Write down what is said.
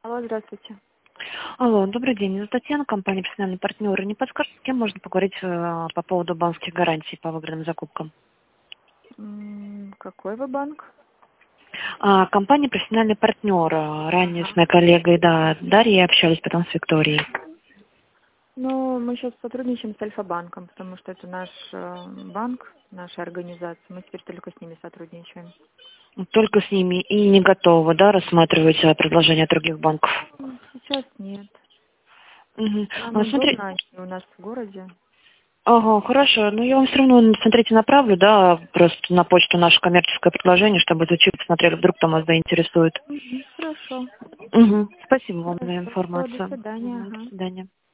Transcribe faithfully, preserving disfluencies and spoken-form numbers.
Алло, здравствуйте. Алло, добрый день. Это Татьяна, компания «Профессиональный партнер». Не подскажете, с кем можно поговорить э, по поводу банковских гарантий по выгодным закупкам? М, Какой вы банк? А, компания «Профессиональный партнер». э, Ранее с моей коллегой, да, Дарьей общались, потом с Викторией. Ну, мы сейчас сотрудничаем с Альфа-банком, потому что это наш э, банк, наша организация. Мы теперь только с ними сотрудничаем. Только с ними и не готовы, да, рассматривать э, предложения от других банков? М, Сейчас нет. Мгм. Нам А, смотри... удобно, они у нас в городе. Ага, хорошо. Ну, я вам все равно, смотрите, направлю, да, просто на почту наше коммерческое предложение, чтобы изучили, посмотрели, вдруг там вас заинтересует. Мгм, Хорошо. Угу. Спасибо вам за Хорошо. Всё, до информацию. свидания. Мгм. До Ага. свидания.